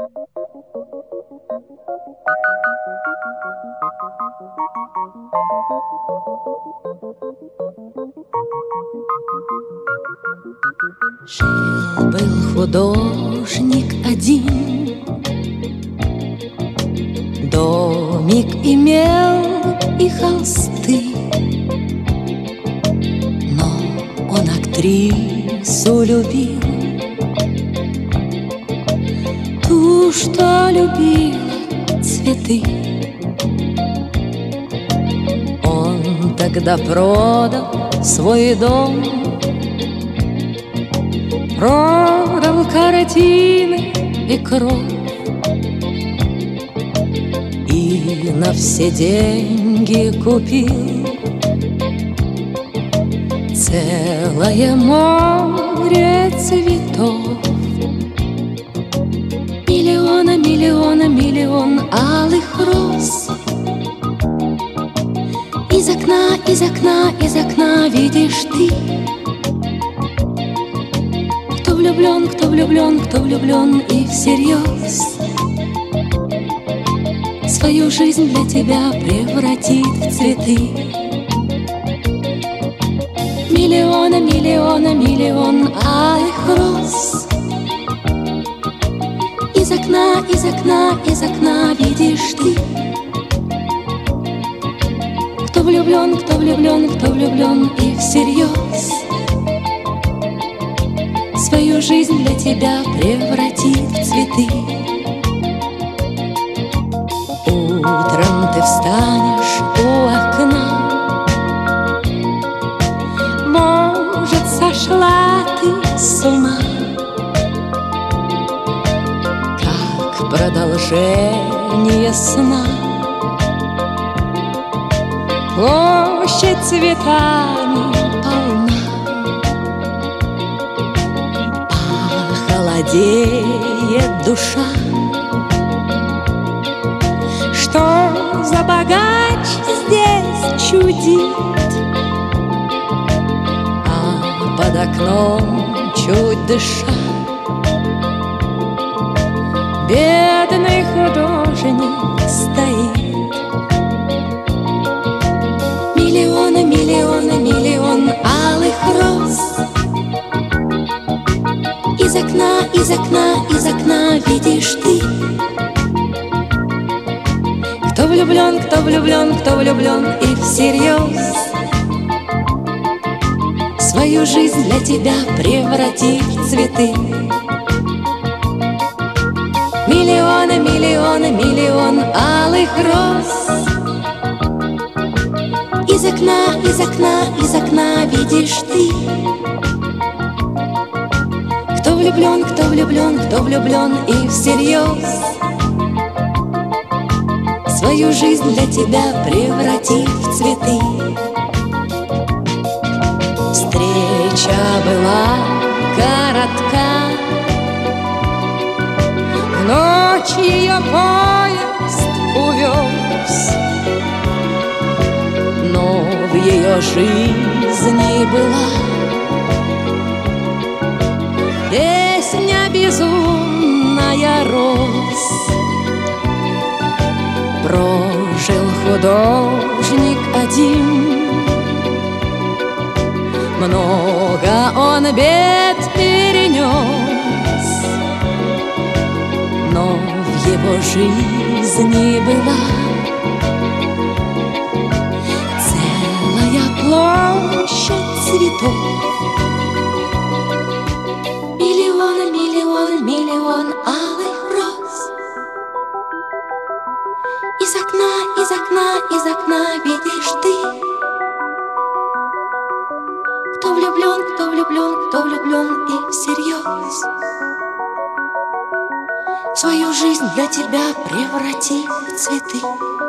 Жил-был художник один, домик имел и холсты, но он актрису любил, ту, что любила цветы. Он тогда продал свой дом, продал картины и кровь, и на все деньги купил целое море цветов. Миллиона, миллиона, миллион алых роз. Из окна, из окна, из окна видишь ты. Кто влюблен, кто влюблен, кто влюблен и всерьез свою жизнь для тебя превратит в цветы. Миллиона, миллиона, миллион алых роз. Из окна, из окна, из окна видишь ты. Кто влюблен, кто влюблен, кто влюблен и всерьез свою жизнь для тебя превратит в цветы. Утром ты встанешь у окна, может, сошла ты с ума, как продолжение сна. Площадь цветами полна, похолодеет душа. Что за богач здесь чудит, а под окном чуть дыша бедный художник стоит. Миллиона, миллиона, миллион алых роз. Из окна, из окна, из окна видишь ты. Кто влюблен, кто влюблен, кто влюблен и всерьез свою жизнь для тебя превратит в цветы. Миллиона, миллиона, миллион алых роз. Из окна, из окна, из окна видишь ты. Кто влюблен, кто влюблен, кто влюблен и всерьез свою жизнь для тебя превратит в цветы. Встреча была коротка, в ночь ее поезд увез, но в ее жизни была песня безумная роз. Прожил художник один, много он бед перенес, но в его жизни была целая площадь цветов. Миллион, миллион, миллион алых роз. Из окна, из окна, из окна видишь ты. Кто влюблен, кто влюблен, кто влюблен и всерьез свою жизнь для тебя преврати в цветы.